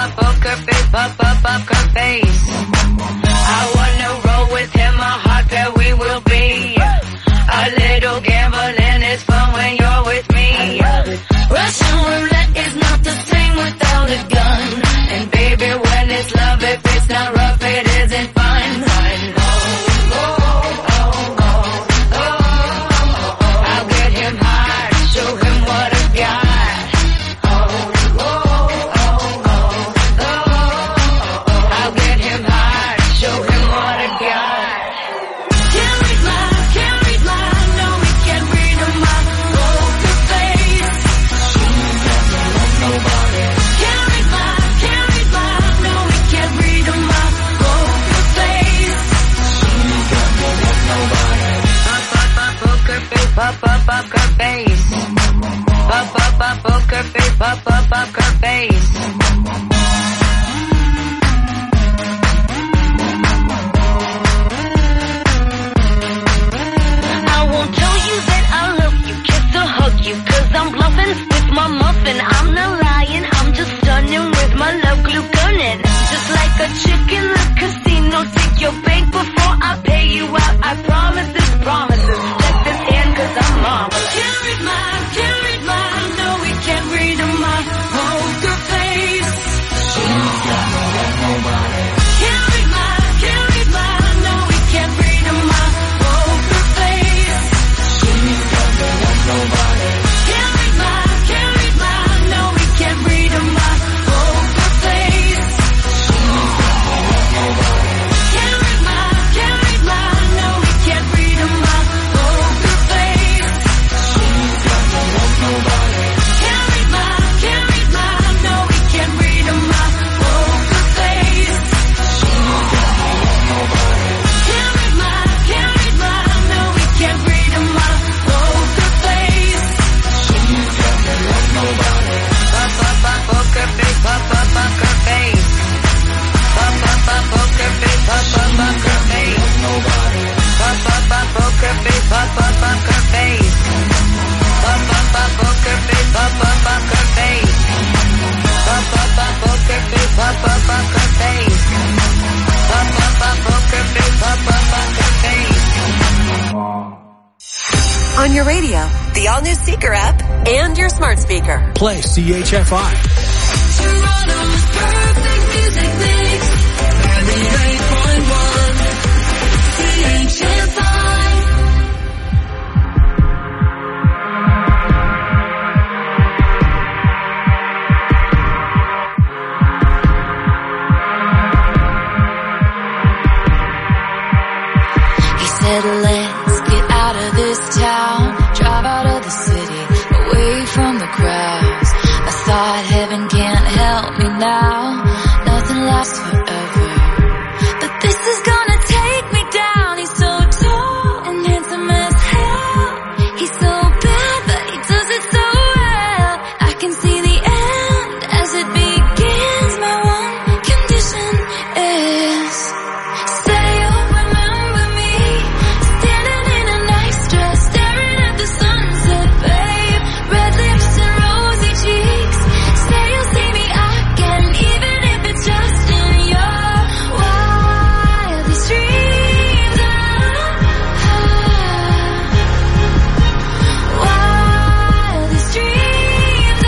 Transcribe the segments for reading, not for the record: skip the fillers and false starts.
poker face, poker face. I wanna roll with him, a hot pair we will be. A little gambling is fun when you're with me. Russian roulette is not the same without a gun. And baby, when it's love, if it's not rough, it isn't fun. I'll get him high, show him what I got. I'll get him high, show him what I got. Can't read my, no, we can't read my poker face. She's never loved nobody. Can't read my, no, we can't read my poker face. She's never loved nobody. Poker face, poker face. Poker face, poker face. I won't tell you that I love you, kiss or hug you, 'cause I'm bluffing with my muffin. I'm not lying, I'm just stunning with my love glue gunning. Just like a chick in the casino, take your bank before I pay you out. I promise this promises. Let this hand 'cause I'm marvelous. Can't read my, no, we can't read my poker face. She's got no love, nobody. Can't read my, no, we can't read my poker face. She's got no love, nobody. Can't read my, no, we can't read my poker face. She's got no love, nobody. Can't read my, no, we can't read my poker face. She's got no love, nobody. Can't read my, no, we can't read my poker face. She's got no love, nobody. Can't read my, no, we can't read my poker face. She's got no love, nobody. Poker face, poker face. Poker face, poker face. Nobody. Poker face, poker face. Poker face, poker face. Poker face, poker face. Poker face, poker face. On your radio, the all-new Seeker app, and your smart speaker. Play CHFI. Toronto's perfect music mix. 98.1 CHFI. He said, let's get out of this town, drive out of the city, away from the crowds. I thought heaven can't help me now, nothing lasts forever. But this is gonna take me down. He's so tall and handsome as hell. He's so bad, but he does it so well. I can see the end as it begins. My one condition is, say you'll remember me, standing in a nice dress, staring at the sunset, babe. Red lips and rosy cheeks. Say you'll see me again, even if it's just in your wildest dreams. Wildest dreams.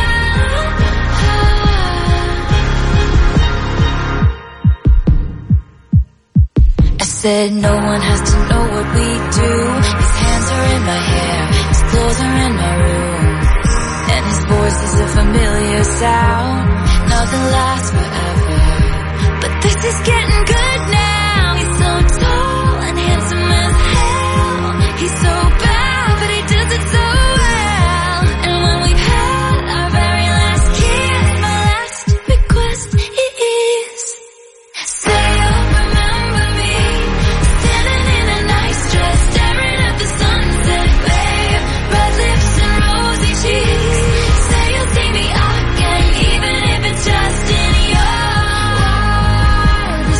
I said no one has to know what we do. His hands are in my hair, his clothes are in my room, and his voice is a familiar sound. Nothing lasts forever, but this is getting good now. He's so tall and handsome as hell. He's so bad, but he does it so well. And when we've had our very last kiss, my last request is, say you'll remember me, standing in a nice dress, staring at the sunset, babe. Red lips and rosy cheeks. Say you'll see me again, even if it's just in your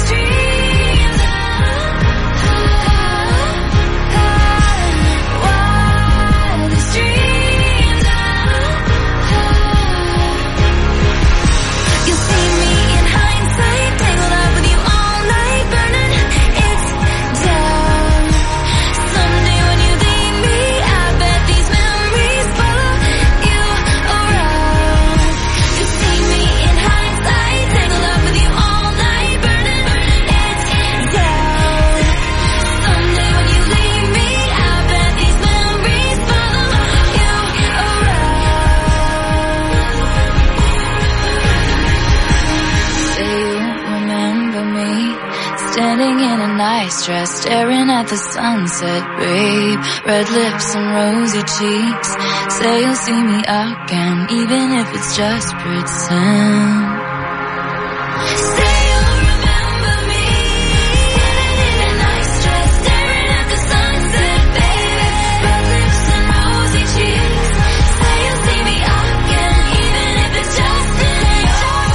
Standing in a nice dress, staring at the sunset, babe. Red lips and rosy cheeks. Say you'll see me again, even if it's just pretend. Say you'll remember me. Standing in a nice dress, staring at the sunset, baby. Red lips and rosy cheeks. Say you'll see me again, even if it's just pretend.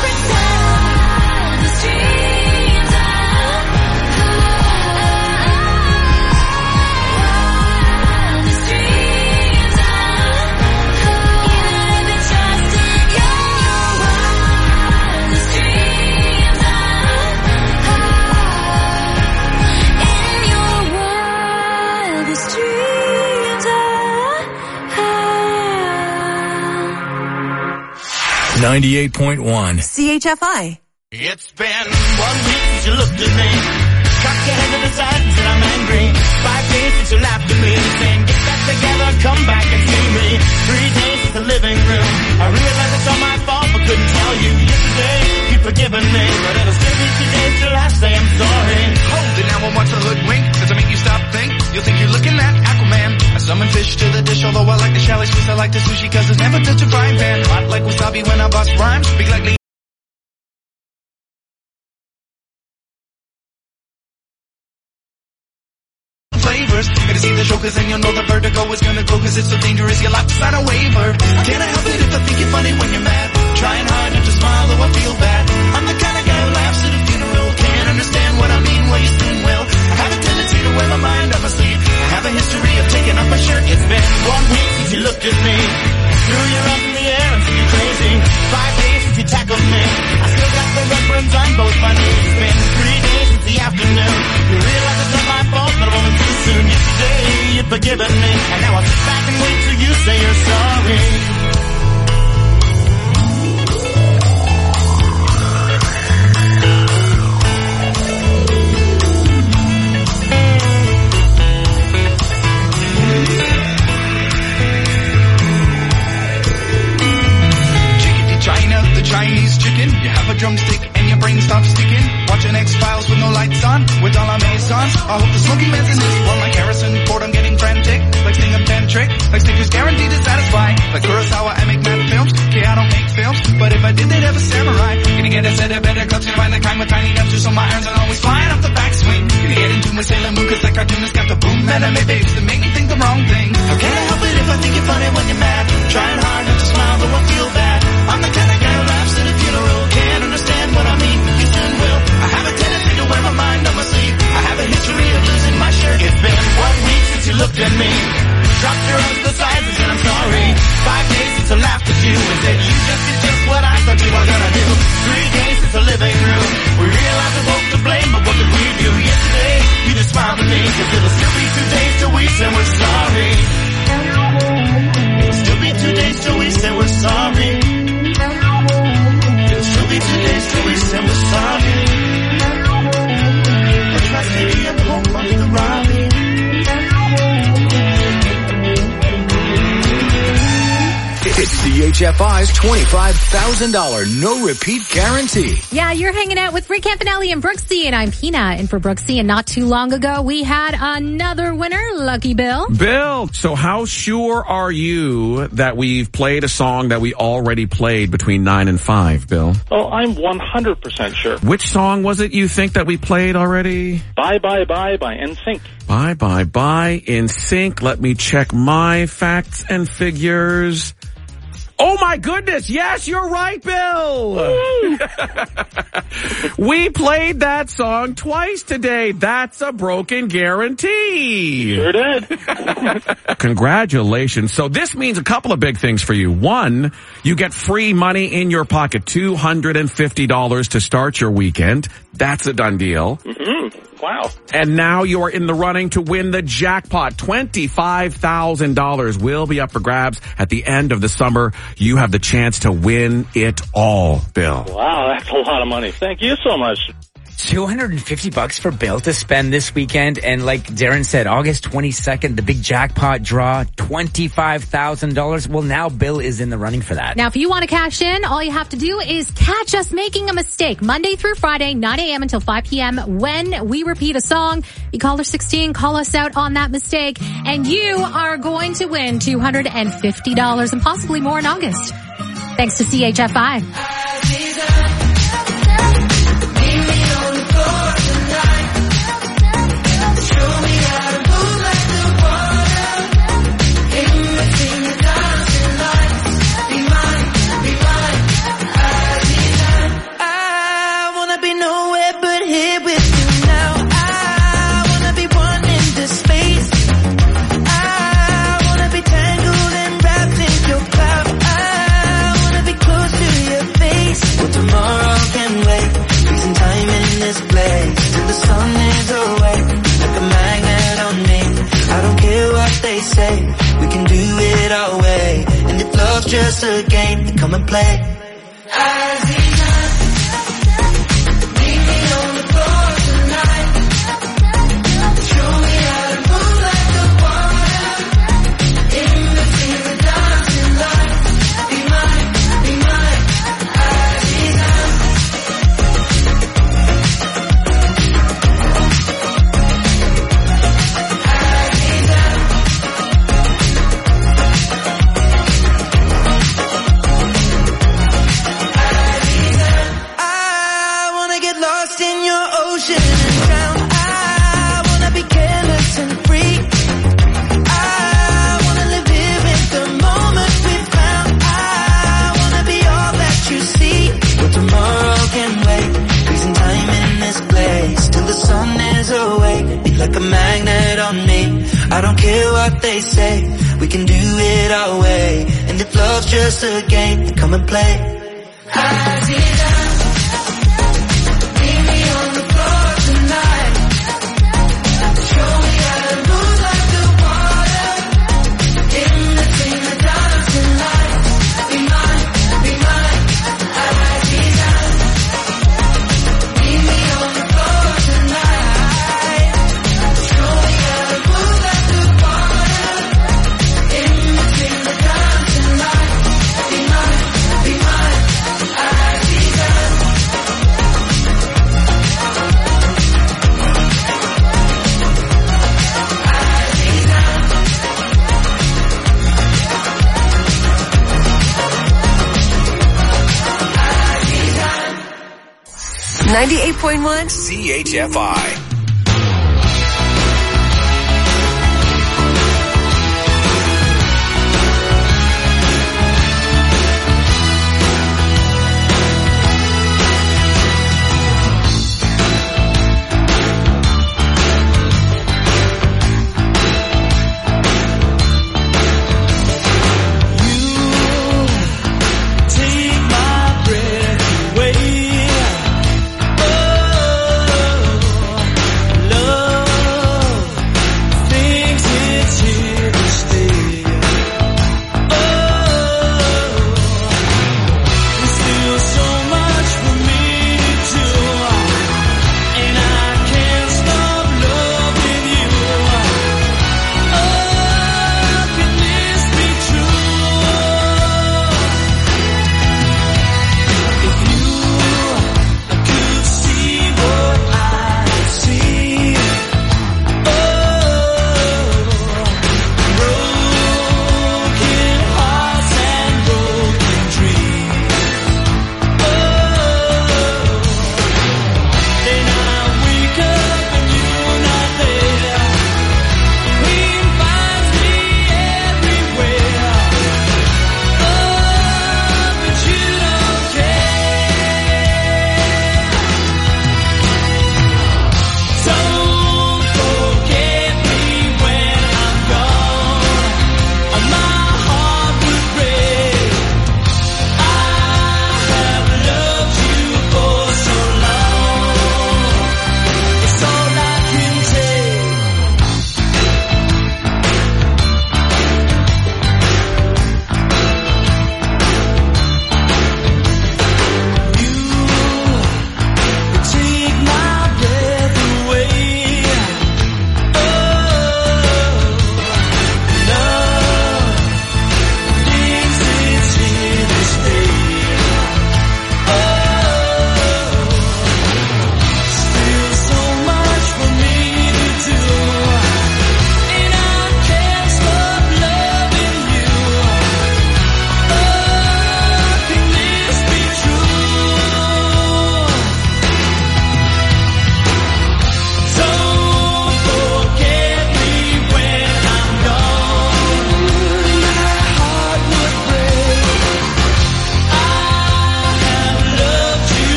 The streams .1 CHFI. It's been 1 week since you looked at me. Cocked your head to the side and said I'm angry. 5 days since you laughed at me, saying get back together, come back and see me. 3 days since the living room. I realize it's all my fault, but couldn't tell you. Yesterday, you'd forgiven me, but it'll still be 2 days till I say I'm sorry. Hold it now, I want to hoodwink. Does it make you stop think? You'll think you're looking at Aquaman. I summon fish to the dish, although I like the chalet swiss. I like the sushi cause it's never touch a frying pan. Hot like wasabi when I bust rhymes. Big like flavors. It is either show cause then you'll know the vertigo is gonna go cause it's so dangerous you'll have to sign a waiver. Can't I help it if I think you're funny when you're mad? Trying hard not to smile though I feel bad. I'm the kind of guy who laughs at a funeral. Can't understand what I mean while you spoon well. I have a tendency to wear my mind on my sleeve. I have a history of taking off my shirt. It's been 1 week since you looked at me. Threw your arms in the air and said you're crazy. 5 days since you tackled me. I still got the red burns on both my knees. It's been 3 days since the afternoon. You realize it's not my fault, but I'm too soon. Yesterday you'd forgiven me, and now I'll sit back and wait till you say you're sorry. China, the Chinese chicken. You have a drumstick and your brain stops sticking. Watching X-Files with no lights on, with all our maisons. I hope the smoky man's in this one like Harrison Ford. I'm getting frantic, like Stingam Tantric, like Snickers guaranteed to satisfy. Like Kurosawa, I make mad films. Okay, I don't make films, but if I did, they'd have a samurai. Gonna get a set of better cups, gonna find the kind with tiny dumpsters, so my irons are always flying off the backswing. Gonna get into my Sailor Moon, cause like cartoonists got the boom anime babes that make me think the wrong thing. How can I help it if I think you're funny when you're mad? Trying hard not to smile, though I feel bad. I'm the kind of guy who laughs at a funeral. Can't understand what I mean, you soon will. I have a tendency to wear my mind on my sleeve. I have a history of losing my shirt. It's been 1 week since you looked at me. Dropped your arms to the sides and said I'm sorry. 5 days since I laughed at you and said you just did just what I thought you were gonna do. 3 days since the living room. We realized we're both to blame, but what could we do? Yesterday, you just smiled at me, cause it'll still be 2 days till we say we're sorry. It'll still be 2 days till we say we're sorry. It'll still be 2 days till we say we're sorry. I try to be up home on the Robbie. It's CHFI's $25,000 no-repeat guarantee. Yeah, you're hanging out with Rick Campanelli and Brooksy, and I'm Pina in for Brooksy. And not too long ago, we had another winner, Lucky Bill. Bill, so how sure are you that we've played a song that we already played between 9 and 5, Bill? Oh, I'm 100% sure. Which song was it you think that we played already? Bye Bye Bye by NSYNC. Bye Bye Bye NSYNC. Let me check my facts and figures. Oh my goodness, yes, you're right, Bill! We played that song twice today. That's a broken guarantee. Sure did. Congratulations. So this means a couple of big things for you. One, you get free money in your pocket, $250 to start your weekend. That's a done deal. Mm-hmm. Wow. And now you are in the running to win the jackpot. $25,000 will be up for grabs at the end of the summer. You have the chance to win it all, Bill. Wow, that's a lot of money. Thank you so much. $250 for Bill to spend this weekend. And like Darren said, August 22nd, the big jackpot draw, $25,000. Well, now Bill is in the running for that. Now, if you want to cash in, all you have to do is catch us making a mistake Monday through Friday, 9 a.m. until 5 p.m. when we repeat a song. You caller 16, call us out on that mistake, and you are going to win $250 and possibly more in August. Thanks to CHFI. We can do it our way, and if love's just a game, come and play. I don't care what they say, we can do it our way, and if love's just a game, come and play. CHFI.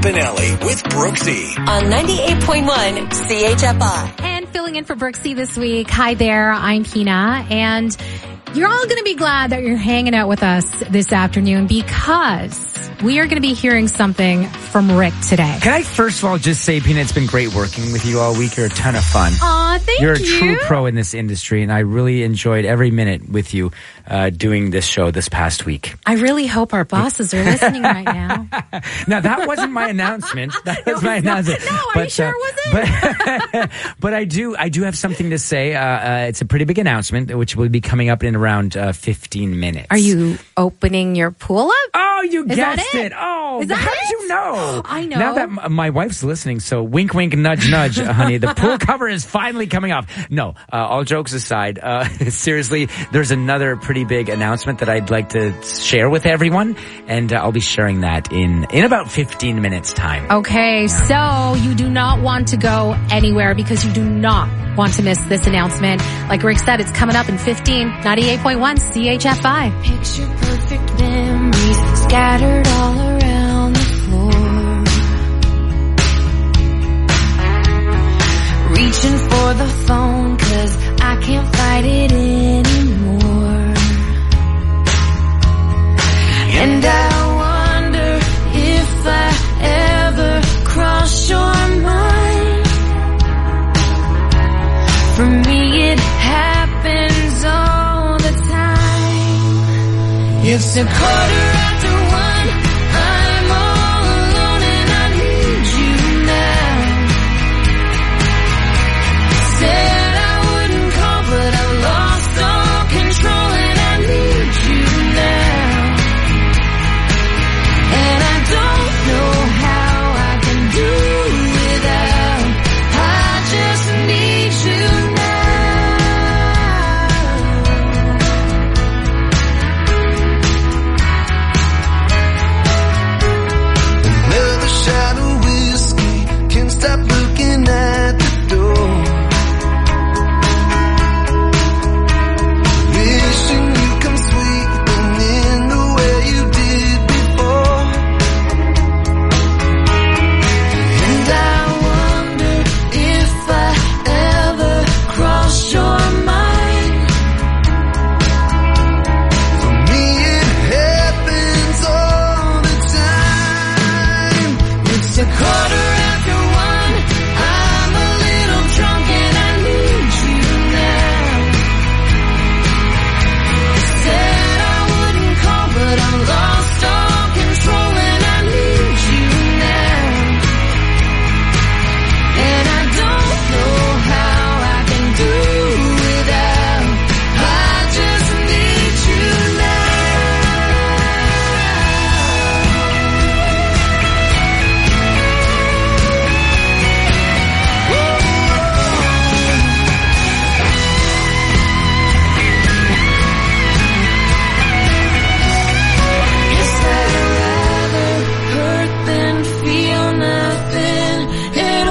Campanelli with Brooksy. On 98.1 CHFI. And filling in for Brooksy this week. Hi there, I'm Kina, and you're all going to be glad that you're hanging out with us this afternoon because we are going to be hearing something from Rick today. Can I first of all just say, Pina, it's been great working with you all week. You're a ton of fun. Aw, thank you. You're a true pro in this industry, and I really enjoyed every minute with you doing this show this past week. I really hope our bosses are listening right now. Now, that wasn't my announcement. That was my announcement. No, are you sure it wasn't? But I do have something to say. It's a pretty big announcement, which will be coming up in around 15 minutes. Are you opening your pool up? Oh, you Is guessed that it? Oh, Is that how it? did you know? I know. Now that my wife's listening, so wink, wink, nudge, nudge, honey. The pool cover is finally coming off. No, all jokes aside, seriously, there's another pretty big announcement that I'd like to share with everyone, and I'll be sharing that in about 15 minutes time. Okay, so you do not want to go anywhere because you do not want to miss this announcement. Like Rick said, it's coming up in 15, 98.1 CHFI. Picture perfect memories scattered all around the floor. Reaching for the phone 'cause I can't fight it anymore. And I wonder if I ever cross your mind. For me it happens all the time. It's a quarter after one, I'm all alone and I need you now. Said I wouldn't call but I lost all control and I need you now. And I don't know how I can do without, I just need you now. Another shot of whiskey, can't stop looking at the door. Wishing you come sweeping in the way you did before. And I wonder if I ever cross your mind. For me it happens all the time. It's a quarter after one, I'm a little drunk and I need you now. Said I wouldn't call but I lost all control and I need you now. And I don't know how I can do without, I just need you now. Guess I'd rather hurt than feel nothing at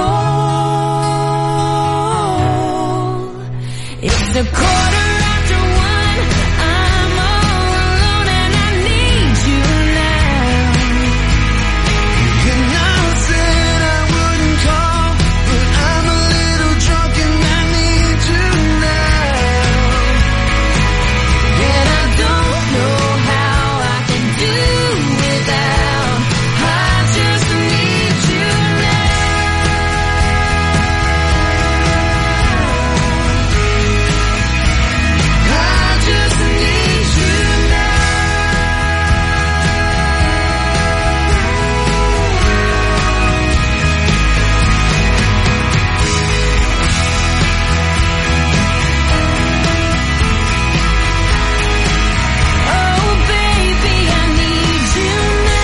all. It's a quarter after one, I'm all alone and I need you now. And I said I wouldn't call, but I'm a little drunk and I need you now. And I don't know how I can do without, I just need you now. I just need you now. Oh baby, I need you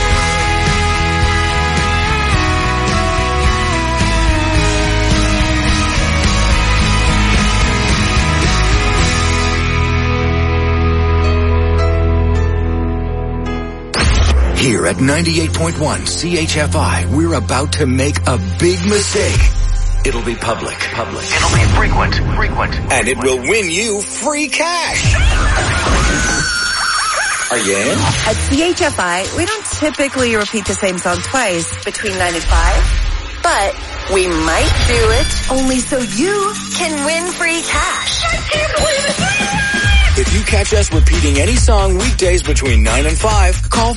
Here at 98.1 CHFI, we're about to make a big mistake. It'll be public. It'll be frequent. And it will win you free cash. Are you in? At CHFI, we don't typically repeat the same song twice between 9 and 5, but we might do it only so you can win free cash. I can't believe it! If you catch us repeating any song weekdays between 9 and 5, call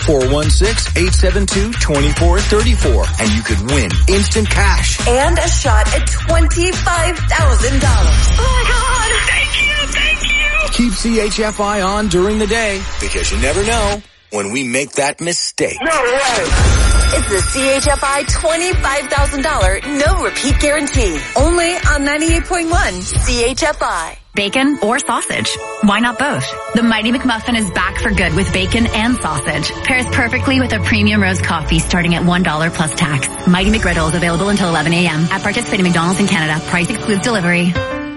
416-872-2434 and you could win instant cash. And a shot at $25,000. Oh my God! Thank you! Keep CHFI on during the day because you never know when we make that mistake. No way! It's the CHFI $25,000 no repeat guarantee. Only on 98.1 CHFI. Bacon or sausage? Why not both? The Mighty McMuffin is back for good with bacon and sausage. Pairs perfectly with a premium roast coffee starting at $1 plus tax. Mighty McGriddle is available until 11 a.m. at participating McDonald's in Canada. Price excludes delivery.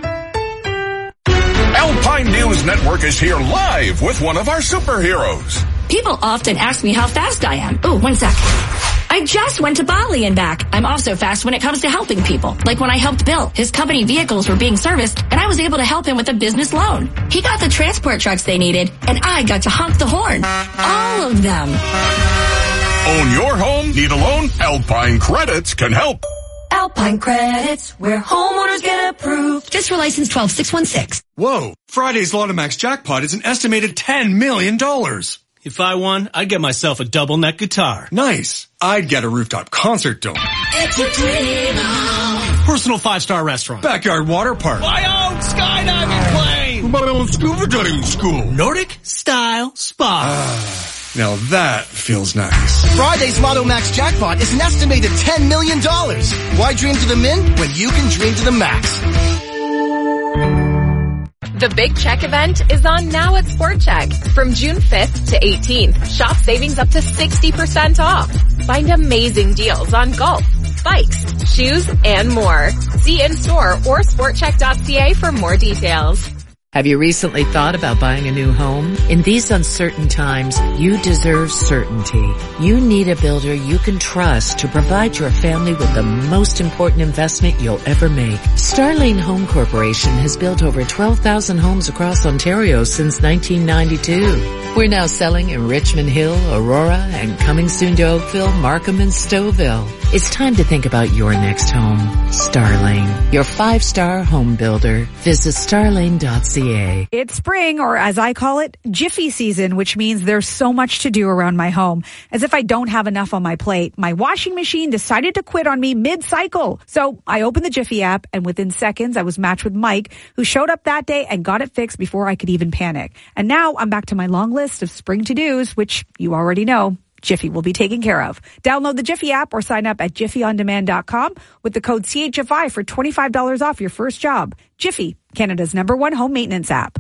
Alpine News Network is here live with one of our superheroes. People often ask me how fast I am. Oh, 1 sec. I just went to Bali and back. I'm also fast when it comes to helping people. Like when I helped Bill. His company vehicles were being serviced, and I was able to help him with a business loan. He got the transport trucks they needed, and I got to honk the horn. All of them. Own your home? Need a loan? Alpine Credits can help. Alpine Credits, where homeowners get approved. Just for license 12616. Whoa, Friday's Lotomax jackpot is an estimated $10 million. If I won, I'd get myself a double neck guitar. Nice. I'd get a rooftop concert dome. It's a dream. Personal 5-star restaurant. Backyard water park. My own skydiving plane. My own scuba diving school. Nordic style spa. Now that feels nice. Friday's Lotto Max jackpot is an estimated $10 million. Why dream to the min when you can dream to the max? The Big Check event is on now at Sport Check. From June 5th to 18th, shop savings up to 60% off. Find amazing deals on golf, bikes, shoes, and more. See in-store or sportcheck.ca for more details. Have you recently thought about buying a new home? In these uncertain times, you deserve certainty. You need a builder you can trust to provide your family with the most important investment you'll ever make. Starlane Home Corporation has built over 12,000 homes across Ontario since 1992. We're now selling in Richmond Hill, Aurora, and coming soon to Oakville, Markham, and Stouffville. It's time to think about your next home. Starlane, your 5-star home builder. Visit starlane.ca. It's spring, or as I call it, Jiffy season, which means there's so much to do around my home. As if I don't have enough on my plate, my washing machine decided to quit on me mid-cycle. So I opened the Jiffy app, and within seconds, I was matched with Mike, who showed up that day and got it fixed before I could even panic. And now I'm back to my long list of spring to-dos, which you already know Jiffy will be taken care of. Download the Jiffy app or sign up at jiffyondemand.com with the code CHFI for $25 off your first job. Jiffy, Canada's #1 home maintenance app.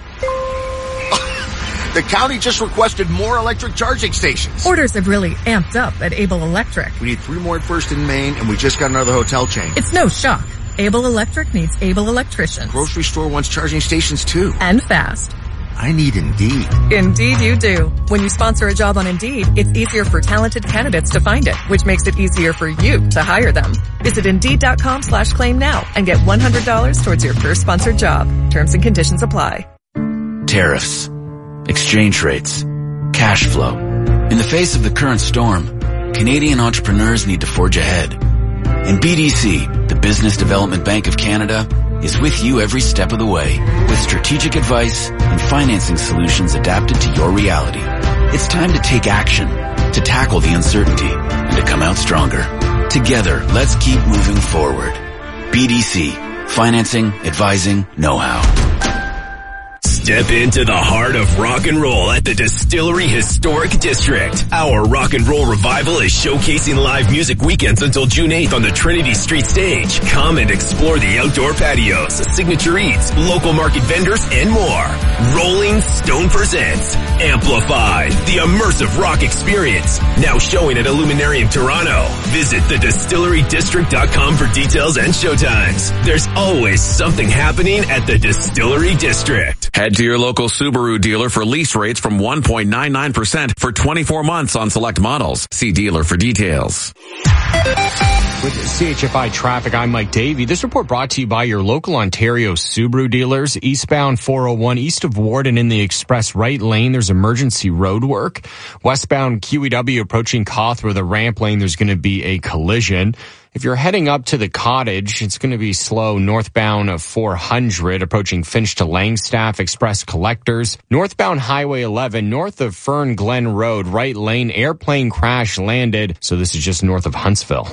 The county just requested more electric charging stations. Orders have really amped up at Able Electric. We need 3 more at First and Main, and we just got another hotel chain. It's no shock. Able Electric needs able electricians. Grocery store wants charging stations too. And fast. I need Indeed. Indeed you do. When you sponsor a job on Indeed, it's easier for talented candidates to find it, which makes it easier for you to hire them. Visit Indeed.com/claim now and get $100 towards your first sponsored job. Terms and conditions apply. Tariffs, exchange rates, cash flow. In the face of the current storm, Canadian entrepreneurs need to forge ahead. And BDC, the Business Development Bank of Canada, is with you every step of the way with strategic advice and financing solutions adapted to your reality. It's time to take action, to tackle the uncertainty, and to come out stronger. Together, let's keep moving forward. BDC, financing, advising, know-how. Step into the heart of rock and roll at the Distillery Historic District. Our rock and roll revival is showcasing live music weekends until June 8th on the Trinity Street stage. Come and explore the outdoor patios, signature eats, local market vendors, and more. Rolling Stone presents Amplified, the immersive rock experience. Now showing at Illuminarium Toronto. Visit thedistillerydistrict.com for details and showtimes. There's always something happening at the Distillery District. Head to your local Subaru dealer for lease rates from 1.99% for 24 months on select models. See dealer for details. With CHFI Traffic, I'm Mike Davey. This report brought to you by your local Ontario Subaru dealers. Eastbound 401 east of Warden in the express right lane, there's there's emergency road work. Westbound QEW approaching Cawthra, the ramp lane, there's going to be a collision. If you're heading up to the Cottage, it's going to be slow northbound of 400, approaching Finch to Langstaff Express Collectors. Northbound Highway 11, north of Fern Glen Road, right lane, airplane crash landed. So this is just north of Huntsville.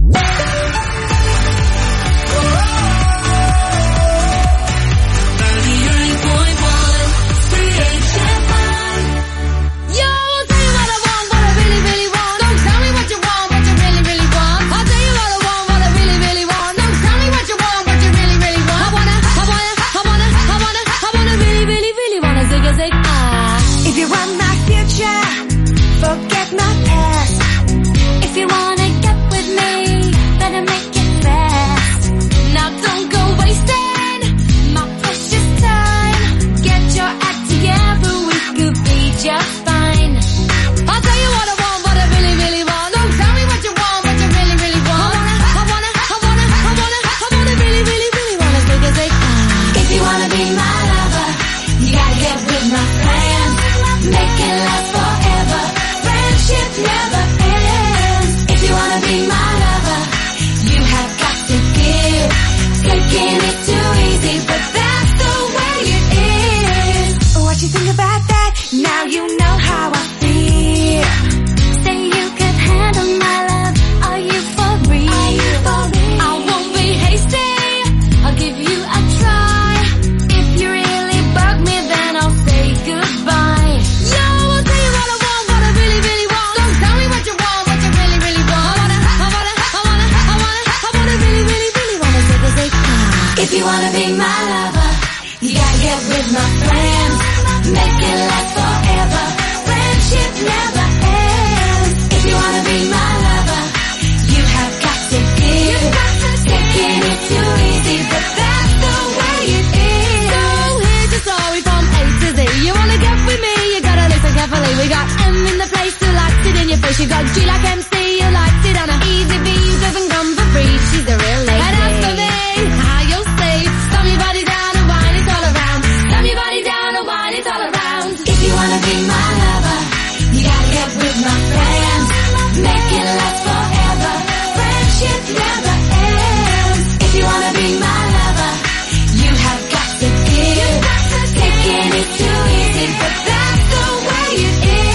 She got G like MC, you liked it on a easy V, you doesn't come for free, she's a real lady. And as for me, how you'll say, slam your body down and wine it all around. Slam your body down and wine it all around. If you wanna be my lover, you gotta get with my friends. Make it last forever, friendship never ends. If you wanna be my lover, you have got to give. Taking it too easy, but that's the way it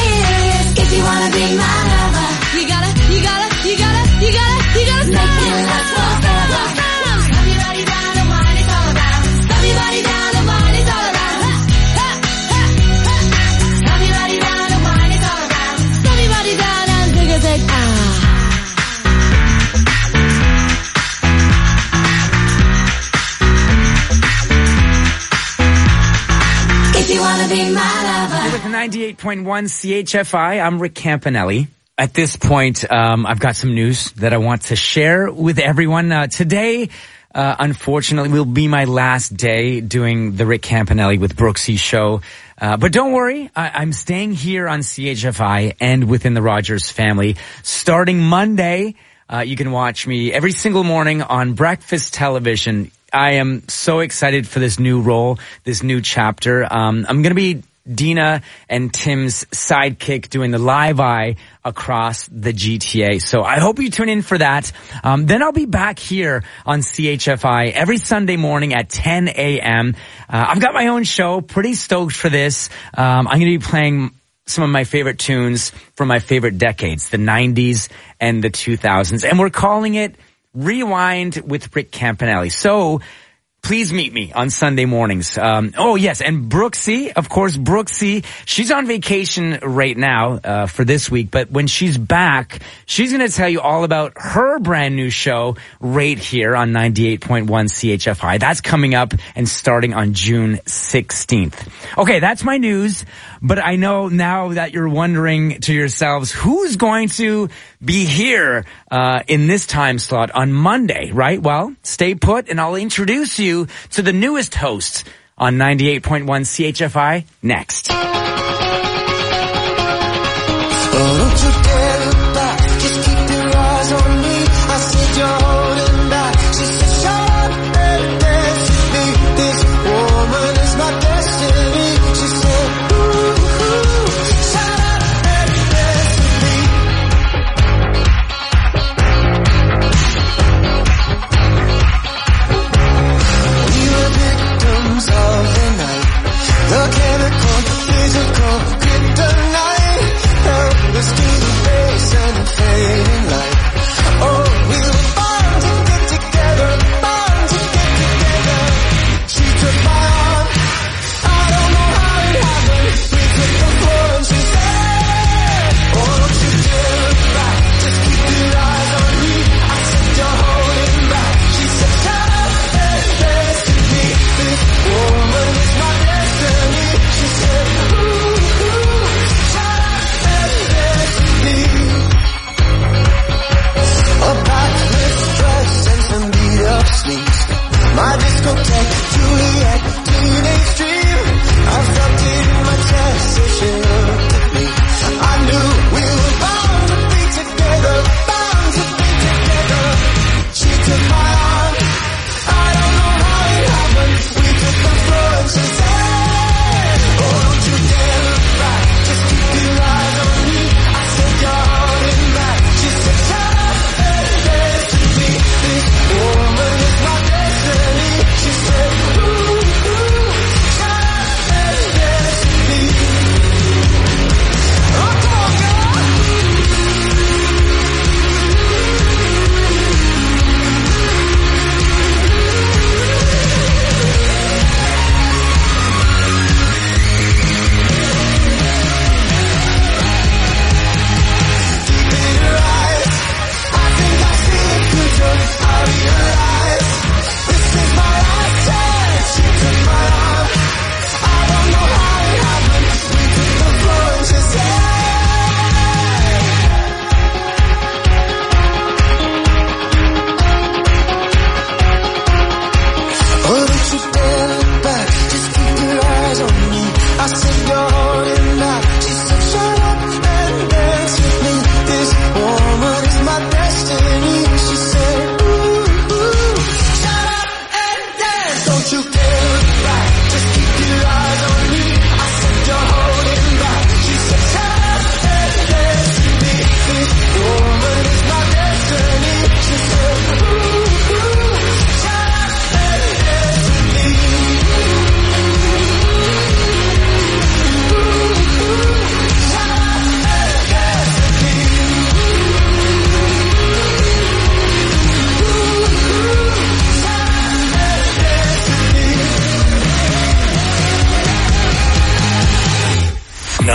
is. If you wanna be my lover, you gotta make it last forever. Slam your body down and wine it all around. Slam your body down and wine it all around. Slam your body down and wine it all around. Slam your body down and take a take. If you wanna be my lover. With 98.1 CHFI, I'm Rick Campanelli. At this point, I've got some news that I want to share with everyone. Today, unfortunately, will be my last day doing the Rick Campanelli with Brooksy show. But don't worry, I'm staying here on CHFI and within the Rogers family. Starting Monday, you can watch me every single morning on breakfast television. I am so excited for this new role, this new chapter. I'm going to be Dina and Tim's sidekick doing the live eye across the GTA. So I hope you tune in for that. Then I'll be back here on CHFI every Sunday morning at 10 a.m. I've got my own show. Pretty stoked for this. I'm going to be playing some of my favorite tunes from my favorite decades, the 90s and the 2000s. And we're calling it Rewind with Rick Campanelli. So please meet me on Sunday mornings. Oh, yes. And Brooksy, of course, Brooksy, she's on vacation right now for this week. But when she's back, she's going to tell you all about her brand new show right here on 98.1 CHFI. That's coming up and starting on June 16th. Okay, that's my news. But I know now that you're wondering to yourselves, who's going to be here in this time slot on Monday, right? Well, stay put and I'll introduce you to the newest host on 98.1 CHFI next. Oh, don't you dare look back, just keep your eyes on me. I said you're holding back. She said shut up and dance with me. This woman is my destiny. She said ooh, ooh.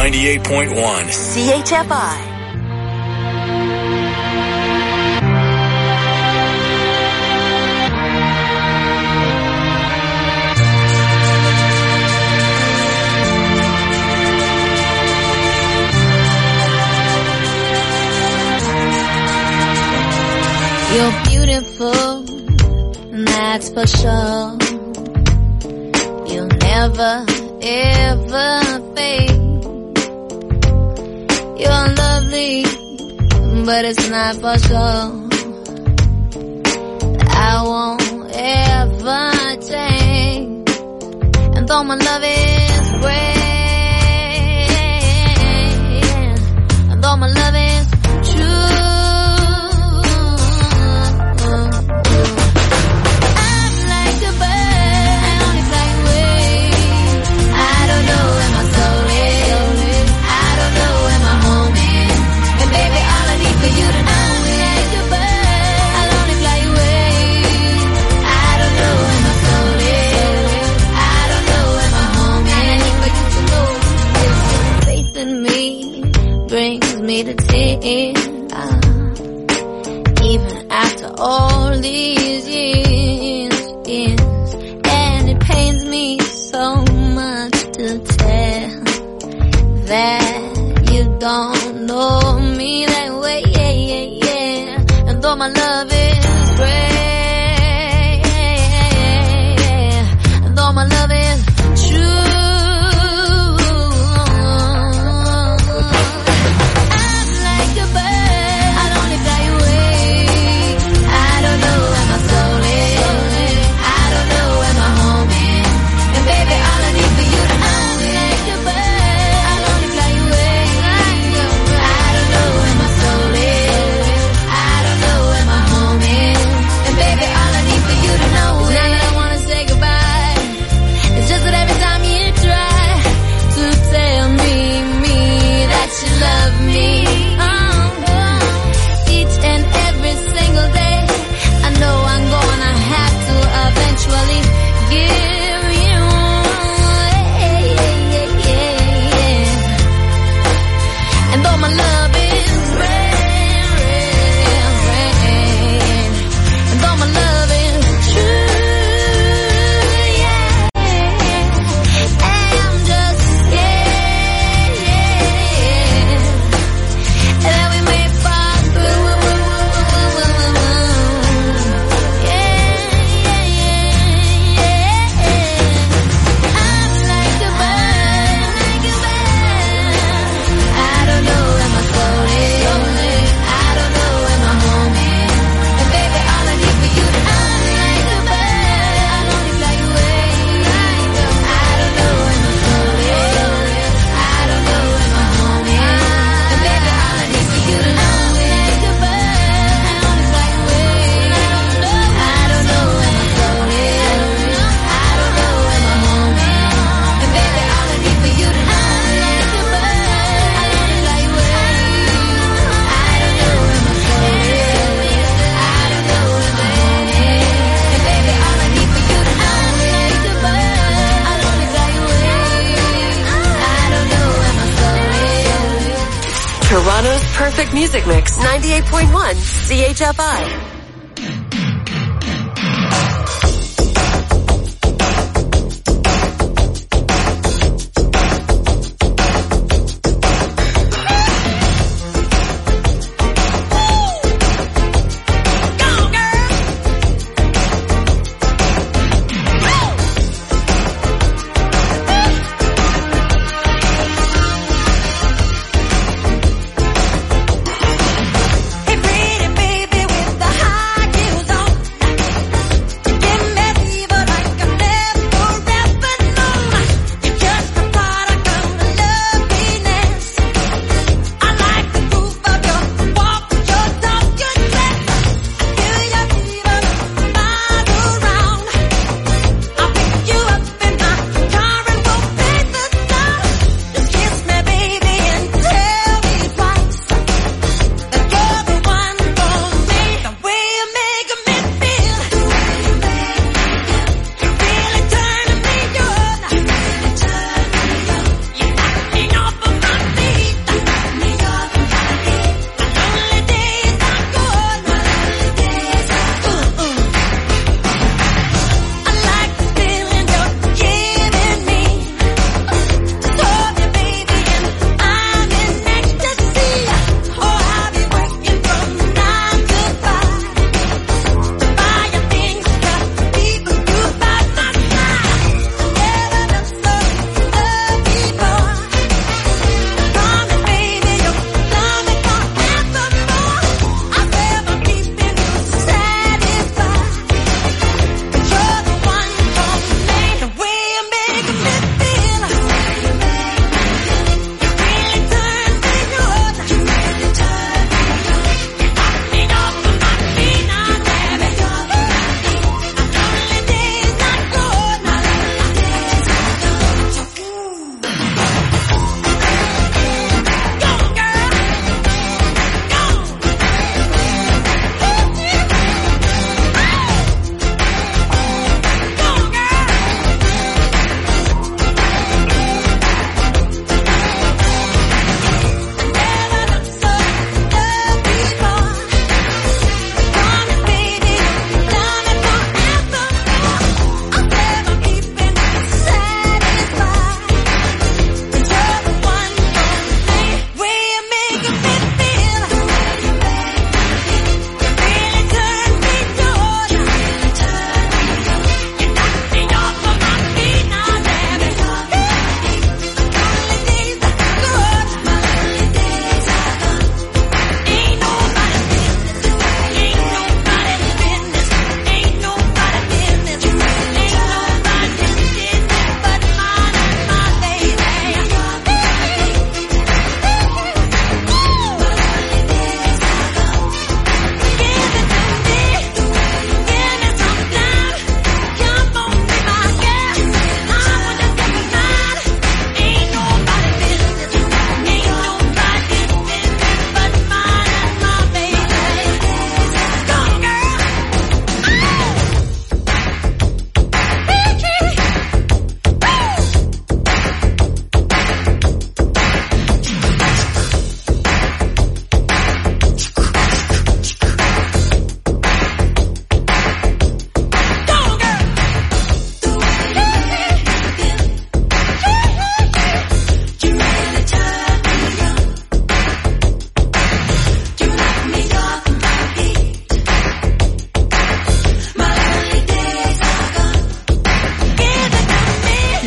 98.1 CHFI. You're beautiful, that's for sure. You'll never, ever fade. You're lovely, but it's not for sure. I won't ever change. And though my love is great, and though my love is true, me to tears, even after all these years, and it pains me so much to tell that you don't know me that way, and though my love is great, and though my love is true, Toronto's perfect music mix, 98.1 CHFI. Hey pretty baby with the high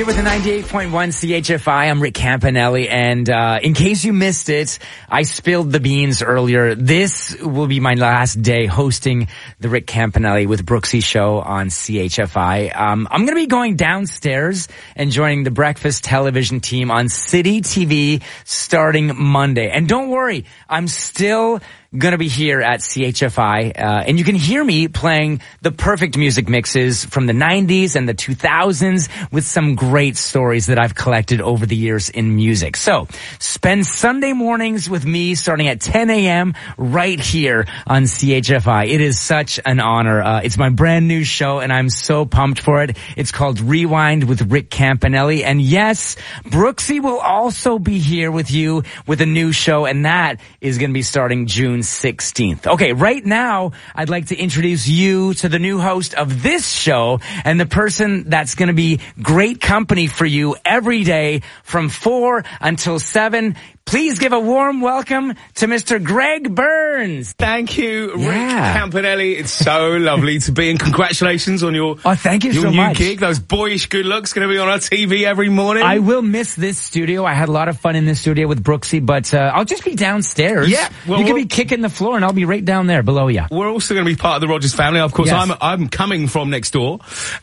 here with the 98.1 CHFI. I'm Rick Campanelli, and in case you missed it, I spilled the beans earlier. This will be my last day hosting the Rick Campanelli with Brooksy show on CHFI. I'm going to be going downstairs and joining the breakfast television team on City TV starting Monday. And don't worry, I'm still gonna be here at CHFI, and you can hear me playing the perfect music mixes from the 90s and the 2000s with some great stories that I've collected over the years in music. So, spend Sunday mornings with me starting at 10 a.m. right here on CHFI. It is such an honor. It's my brand new show, and I'm so pumped for it. It's called Rewind with Rick Campanelli, and yes, Brooksy will also be here with you with a new show, and that is gonna be starting June 16th. Okay, right now, I'd like to introduce you to the new host of this show and the person that's going to be great company for you every day from 4 until 7. Please give a warm welcome to Mr. Greg Burns. Thank you, Rick Campanelli. It's so lovely to be, and congratulations on your thank you your so new much. gig. Those boyish good looks going to be on our TV every morning. I will miss this studio. I had a lot of fun in this studio with Brooksy, but I'll just be downstairs. Yeah, well, you could be kicking the floor, and I'll be right down there below you. We're also going to be part of the Rogers family. Of course, Yes. I'm coming from next door,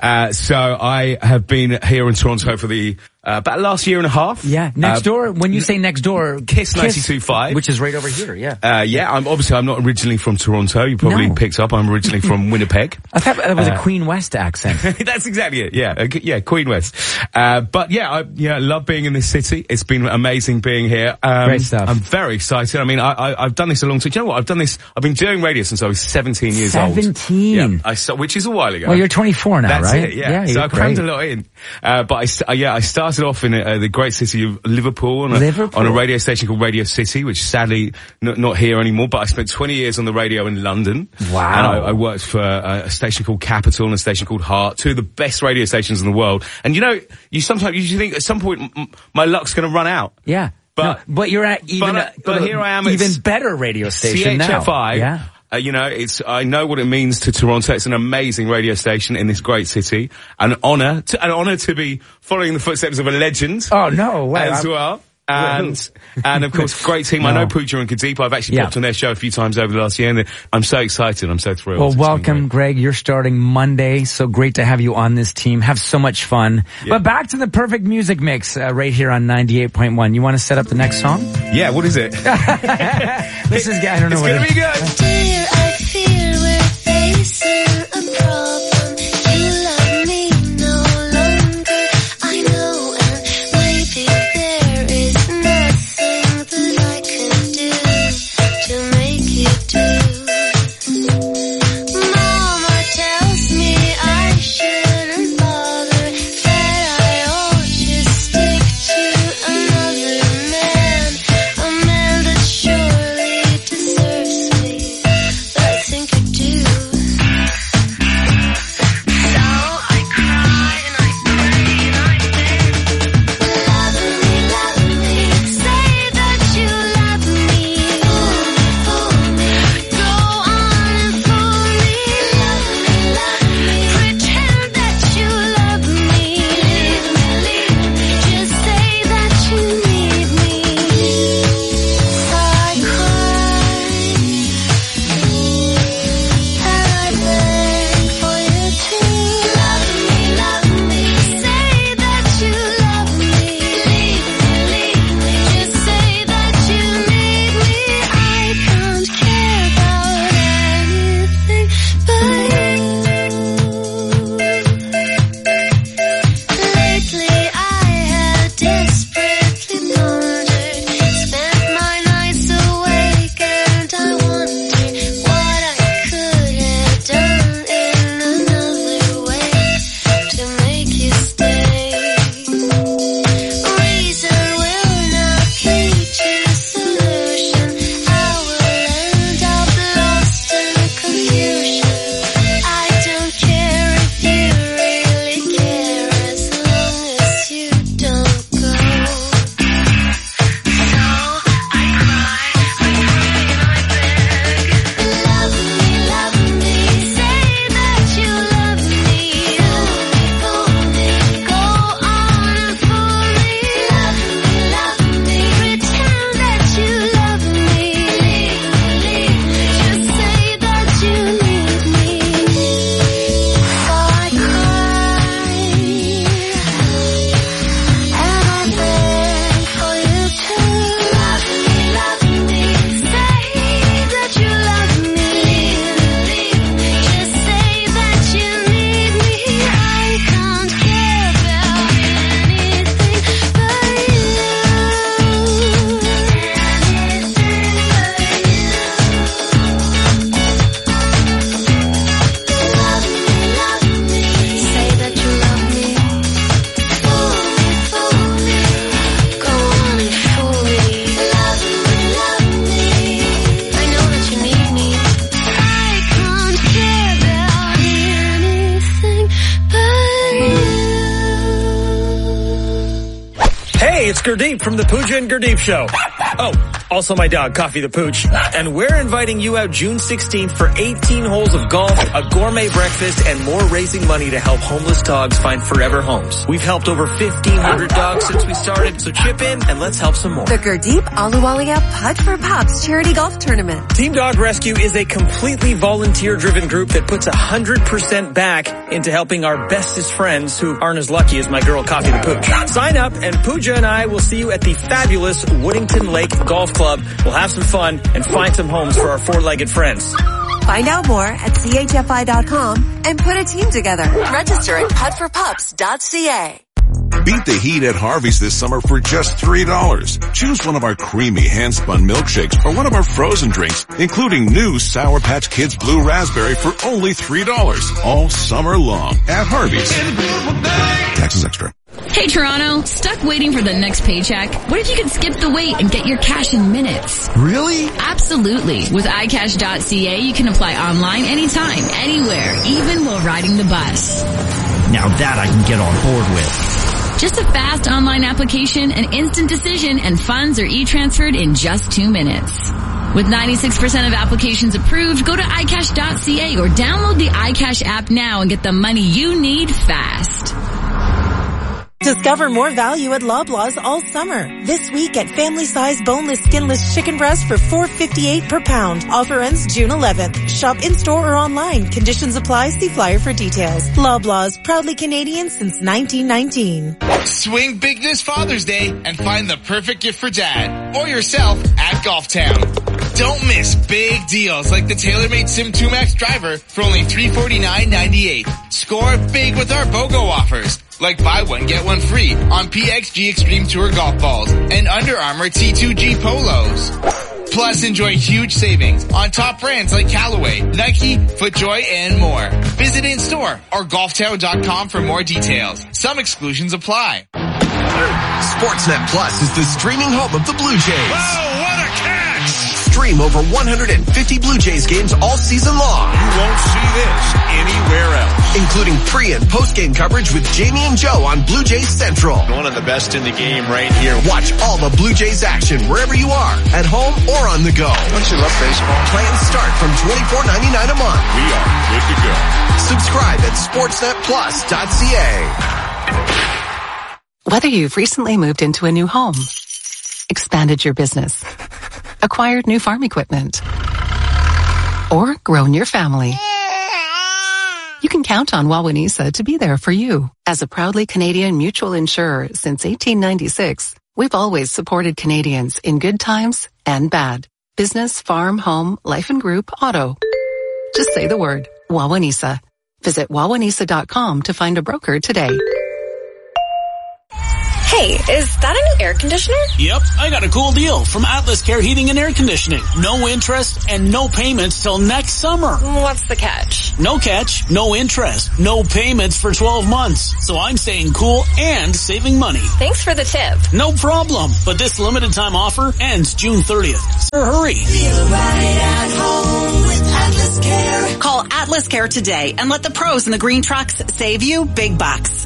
so I have been here in Toronto for the about last year and a half. Yeah, next door. When you say next door, Kiss 92.5, which is right over here. Yeah. Yeah. I'm not originally from Toronto. You probably picked up. I'm originally from Winnipeg. I thought that was a Queen West accent. That's exactly it. Yeah. Yeah. Queen West. But yeah, I love being in this city. It's been amazing being here. Great stuff. I'm very excited. I mean, I've done this a long time. Do you know what? I've been doing radio since I was 17 years old. 17. Yeah. Which is a while ago. Well, you're 24 now, That's right? it. Yeah. So I crammed a lot in. But I started off in the great city of Liverpool on a radio station called Radio City, which sadly not here anymore. But I spent 20 years on the radio in London. Wow. And I worked for a station called Capital and a station called Heart, two of the best radio stations in the world. And you think at some point my luck's going to run out. Yeah. But you're at but here I am, even better radio station CHFI. now. Yeah. I know what it means to Toronto. It's an amazing radio station in this great city. An honor to be following the footsteps of a legend. Oh no, well, as well. And of course, great team. I know Pooja and Kadeep. I've actually popped on their show a few times over the last year, and I'm so excited. I'm so thrilled. Well, welcome, Greg. You're starting Monday. So great to have you on this team. Have so much fun. Yeah. But back to the perfect music mix right here on 98.1. You want to set up the next song? Yeah. What is it? This is, I don't know. It's what going to be good. Dear, I feel we're facing a problem. You love me no longer. I know, and maybe there is nothing that I can do to make it do. Mama tells me I shouldn't bother, that I ought to stick to another man, a man that surely deserves me. it's Gurdeep from the Pooja and Gurdeep Show. Oh, also my dog, Coffee the Pooch. And we're inviting you out June 16th for 18 holes of golf, a gourmet breakfast, and more raising money to help homeless dogs find forever homes. We've helped over 1,500 dogs since we started, so chip in and let's help some more. The Gurdeep Ahluwalia Putt for Pups Charity Golf Tournament. Team Dog Rescue is a completely volunteer-driven group that puts 100% back into helping our bestest friends who aren't as lucky as my girl Coffee the Pooch. Sign up and Pooja and I will see you at the fabulous Woodington Lake Golf Club. We'll have some fun and find some homes for our four-legged friends. Find out more at chfi.com and put a team together. Register at puttforpups.ca. Beat the heat at Harvey's this summer for just $3. Choose one of our creamy hand-spun milkshakes or one of our frozen drinks, including new Sour Patch Kids Blue Raspberry for only $3 all summer long at Harvey's. Taxes extra. Hey Toronto, stuck waiting for the next paycheck? What if you could skip the wait and get your cash in minutes? Really? Absolutely. With iCash.ca, you can apply online anytime, anywhere, even while riding the bus. Now that I can get on board with. Just a fast online application, an instant decision, and funds are e-transferred in just 2 minutes. With 96% of applications approved, go to iCash.ca or download the iCash app now and get the money you need fast. Discover more value at Loblaws all summer. This week at family-size boneless, skinless chicken breast for $4.58 per pound. Offer ends June 11th. Shop in-store or online. Conditions apply. See flyer for details. Loblaws, proudly Canadian since 1919. Swing big this Father's Day and find the perfect gift for Dad or yourself at Golf Town. Don't miss big deals like the TaylorMade Sim 2 Max driver for only $349.98. Score big with our BOGO offers, like buy one, get one free on PXG Extreme Tour golf balls and Under Armour T2G polos. Plus, enjoy huge savings on top brands like Callaway, Nike, FootJoy, and more. Visit in-store or golftown.com for more details. Some exclusions apply. Sportsnet Plus is the streaming home of the Blue Jays. Oh, what a catch! Stream over 150 Blue Jays games all season long. You won't see this anywhere else. Including pre- and post-game coverage with Jamie and Joe on Blue Jays Central. One of the best in the game right here. Watch all the Blue Jays action wherever you are, at home or on the go. Don't you love baseball? Plans start from $24.99 a month. We are good to go. Subscribe at sportsnetplus.ca. Whether you've recently moved into a new home, expanded your business, acquired new farm equipment, or grown your family, you can count on Wawanesa to be there for you. As a proudly Canadian mutual insurer since 1896, we've always supported Canadians in good times and bad. Business, farm, home, life and group, auto. Just say the word, Wawanesa. Visit wawanesa.com to find a broker today. Hey, is that a new air conditioner? Yep, I got a cool deal from Atlas Care Heating and Air Conditioning. No interest and no payments till next summer. What's the catch? No catch, no interest, no payments for 12 months. So I'm staying cool and saving money. Thanks for the tip. No problem, but this limited time offer ends June 30th. So hurry. Feel right at home with Atlas Care. Call Atlas Care today and let the pros in the green trucks save you big bucks.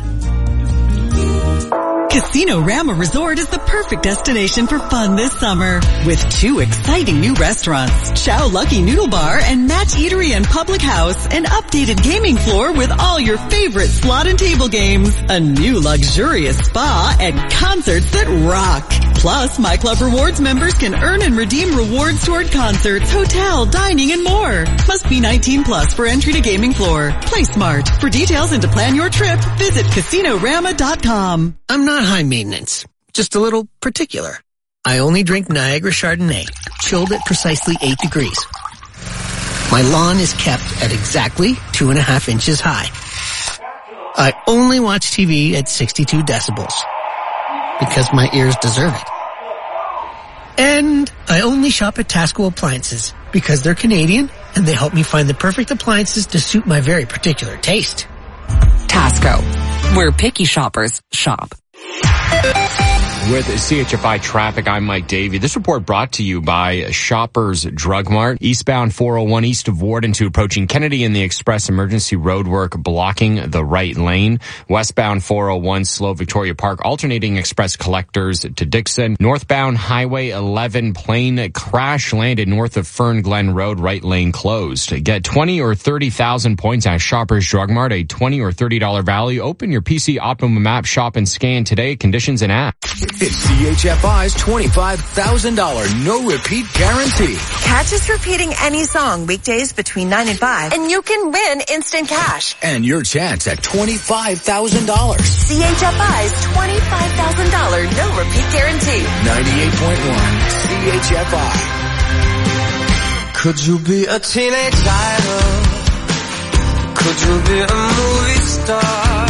Casino Rama Resort is the perfect destination for fun this summer. With 2 exciting new restaurants, Chow Lucky Noodle Bar and Match Eatery and Public House, an updated gaming floor with all your favorite slot and table games, a new luxurious spa, and concerts that rock. Plus, My Club Rewards members can earn and redeem rewards toward concerts, hotel, dining, and more. Must be 19 plus for entry to gaming floor. Play smart. For details and to plan your trip, visit casinorama.com. I'm not high maintenance, just a little particular. I only drink Niagara Chardonnay, chilled at precisely 8 degrees. My lawn is kept at exactly 2.5 inches high. I only watch TV at 62 decibels, because my ears deserve it. And I only shop at Tasco Appliances, because they're Canadian and they help me find the perfect appliances to suit my very particular taste. Tasco, where picky shoppers shop. With CHFI Traffic, I'm Mike Davey. This report brought to you by Shoppers Drug Mart. Eastbound 401 east of Warden to approaching Kennedy in the express emergency roadwork blocking the right lane. Westbound 401 slow Victoria Park alternating express collectors to Dixon. Northbound Highway 11 plane crash landed north of Fern Glen Road, right lane closed. Get 20 or 30,000 points at Shoppers Drug Mart, a $20 or $30 value. Open your PC Optimum app, shop and scan today. Conditions and app. It's CHFI's $25,000 no repeat guarantee. Catch us repeating any song weekdays between 9 and 5, and you can win instant cash. And your chance at $25,000. CHFI's $25,000 no repeat guarantee. 98.1 CHFI. Could you be a teenage idol? Could you be a movie star?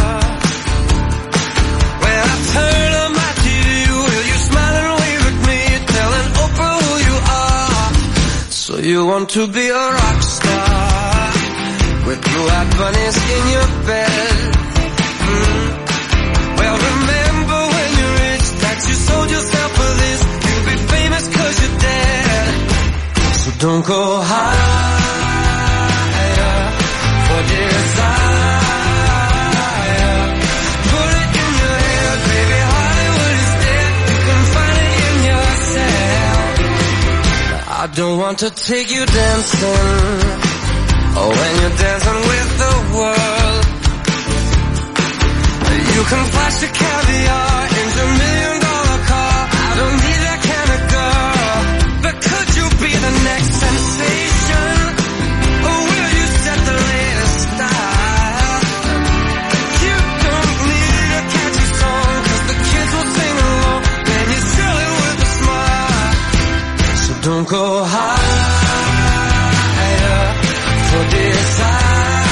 When I turn on my TV, will you smile and wave at me, telling Oprah who you are? So you want to be a rock star with blue-eyed bunnies in your bed? Well, remember when you rich that you sold yourself for this. You'll be famous 'cause you're dead. So don't go higher for desire. Put it in your head, baby. Hollywood is dead. You can find it in yourself. I don't want to take you dancing, or when you're dancing with the world. You can flash the caviar into $1 million car. I don't need that kind of girl. But could you be the next sensation? Or will you set the latest style? You don't need a catchy song, 'cause the kids will sing along. And you sell it with a smile. So don't go higher for desire.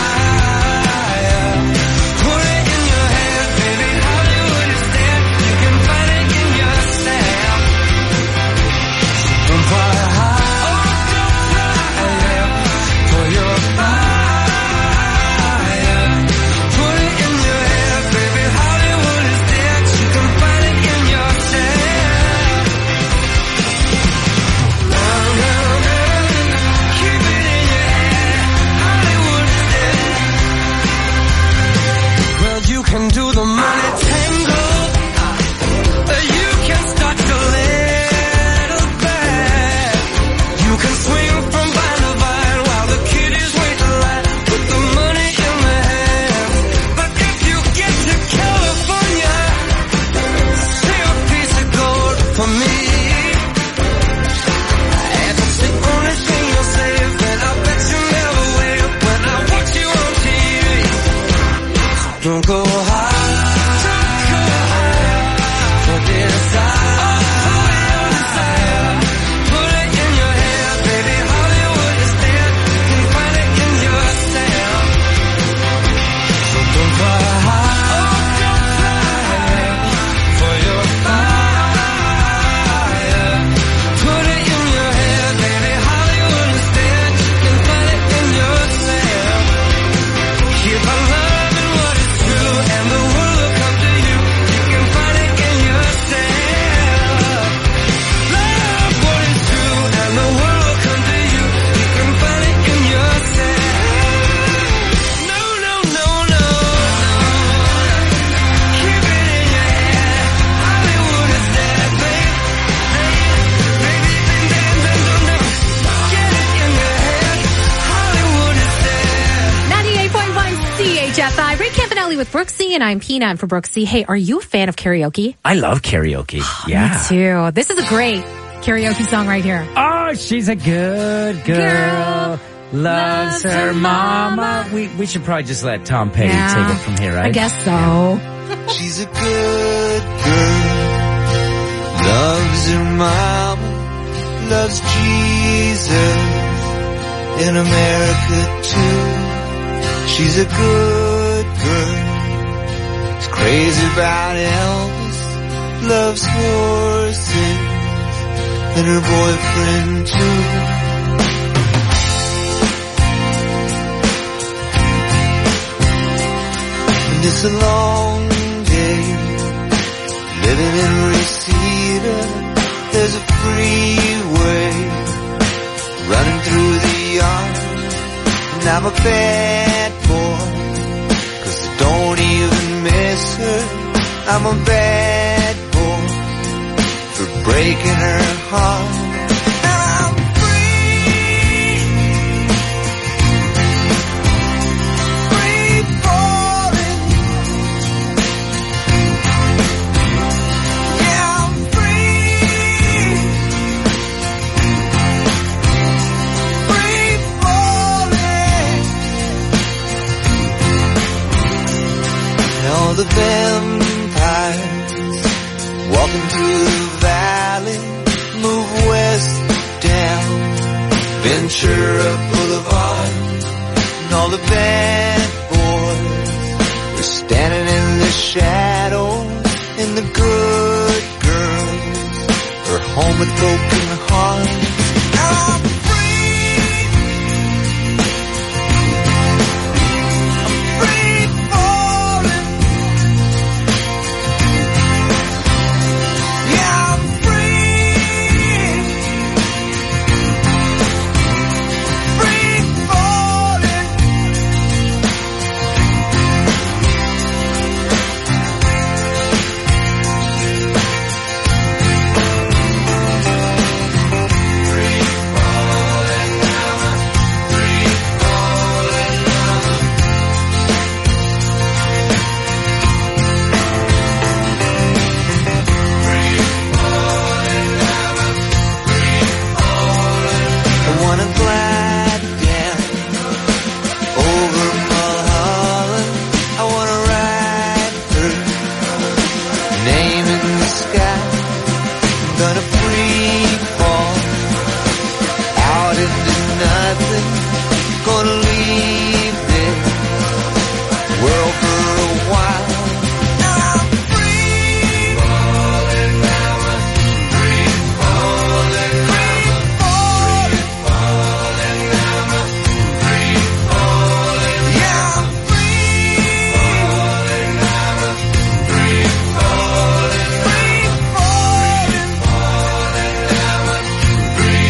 Can do the money tango. You can start to little bit. You can swing from vine to vine while the kiddies wait in line with the money in their hands. But if you get to California, save a piece of gold for me. And it's the only thing you'll save, and I bet you never will when I watch you on TV. So don't go with Brooksy, and I'm Peanut for Brooksy. Hey, are you a fan of karaoke? I love karaoke. Yeah. Me too. This is a great karaoke song right here. Oh, she's a good girl. Loves her mama. We should probably just let Tom Petty take it from here, right? I guess so. Yeah. She's a good girl. Loves her mama. Loves Jesus. In America too. She's a good girl. She's crazy about Elvis. Loves horses. And her boyfriend too. And it's a long day. Living in Reseda, there's a freeway running through the yard, and I'm a bad boy, 'cause I don't even miss her. I'm a bad boy for breaking her heart. I'm free, free falling. Yeah, I'm free, free falling. All the vampires walking through the valley move west down Ventura Boulevard, and all the bad boys are standing in the shadows, and the good girls are home with broken hearts. I'm free, I'm free falling. Yeah, I'm free, free falling. I wanna glide down over Mulholland. I wanna ride her name in the sky. I'm gonna free fall out into nothing. Gonna leave this world for a while. I'm free falling, I'm free falling, free falling, falling, I'm free falling. Yeah, I'm free falling, I'm free falling, free falling, falling, I'm free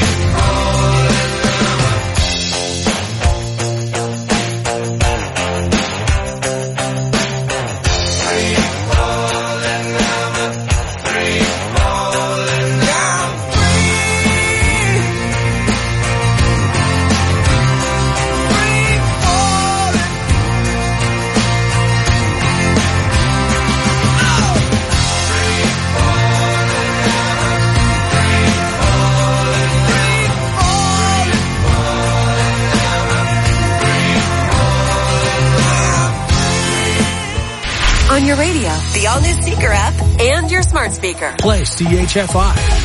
On your radio, the all-new Seeker app, and your smart speaker. Play CHFI.